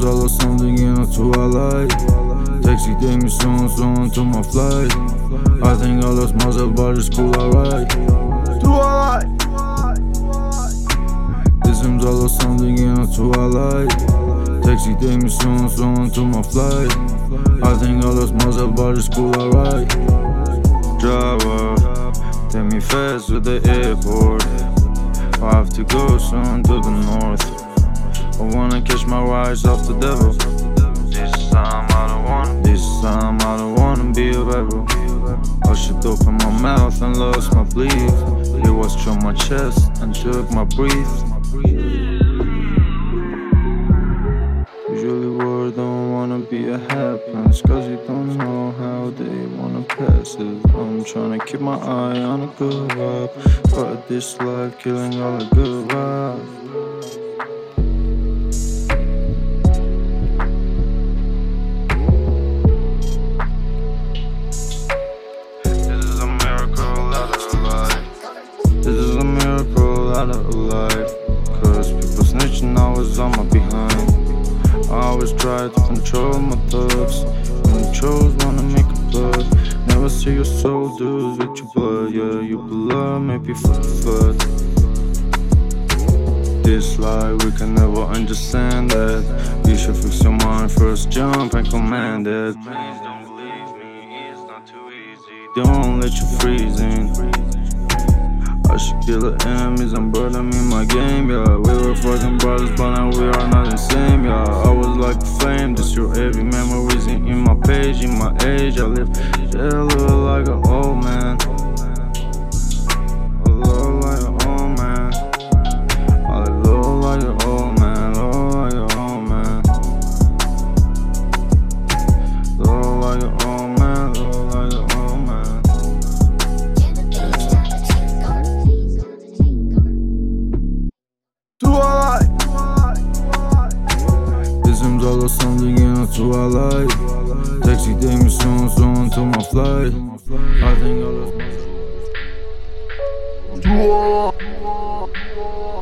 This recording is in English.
I lost something in a twilight. Taxi take me soon to my flight. I think I lost myself, but it's cool, alright. Twilight. It seems I lost something in a twilight. Taxi take me soon to my flight. I think I lost myself, but it's cool, alright. Driver, take me fast to the airport. I have to go soon to the north. I wanna catch my rides off the devil. This time I don't wanna be a rebel. I should open my mouth and lost my belief. He was on my chest and took my breath. Usually war don't wanna be a happens, cause you don't know how they wanna pass it. I'm tryna keep my eye on a good vibe, but this life killing all the good vibes. Out of life, cause people snitching, I was on my behind. I always try to control my thoughts. When you chose, wanna make a blood. Never see your soul dudes with your blood. Yeah, you blood, maybe for the flood. This life, we can never understand that. You should fix your mind first, jump and command it. Please don't believe me, it's not too easy. Don't let you freeze in. I should kill the enemies and burn them in my game, yeah. We were fucking brothers, but now we are not the same, yeah. I was like a flame, destroy every memories in my page, in my age. I live, yeah, I look like an old man. I look like an old man. I look like an old man, look like an old man. Look like an old man, look like an old man. Twilight. It seems I lost something in a twilight. Taxi take me soon to my flight. I think I lost myself.